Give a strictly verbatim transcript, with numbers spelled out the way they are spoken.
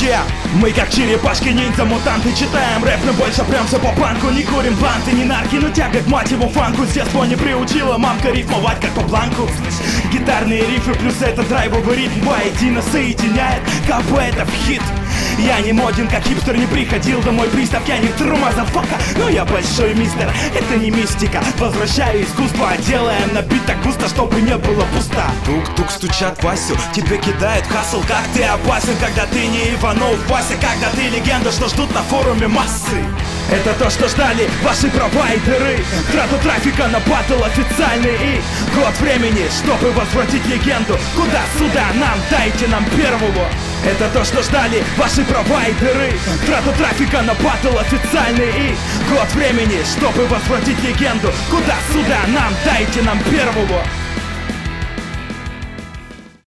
Yeah. Мы как черепашки, ниндзя, мутанты, читаем рэп, но больше прямся по банку. Не курим банты, не нарки, но тяга к мать его фанку. С детства не приучила мамка рифмовать как по бланку. Гитарные рифы плюс этот драйвовый ритм воедино соединяет, как бы это в хит. Я не моден, как хипстер, не приходил домой пристав. Я не тру, мазафака, но я большой мистер. Это не мистика, возвращаю искусство. Делаем на бит так густо, чтобы не было пусто. Тук-тук стучат Васю, тебе кидают хасл. Как ты опасен, когда ты не Иванов Вася, когда ты легенда, что ждут на форуме массы. Это то, что ждали ваши провайдеры. Трату трафика на баттл официальный и год времени, чтобы возвратить легенду. Куда сюда нам, дайте нам первого. Это то, что ждали ваши провайдеры. Трату трафика на баттл официальный и год времени, чтобы возвратить легенду. Куда сюда нам, дайте нам первого.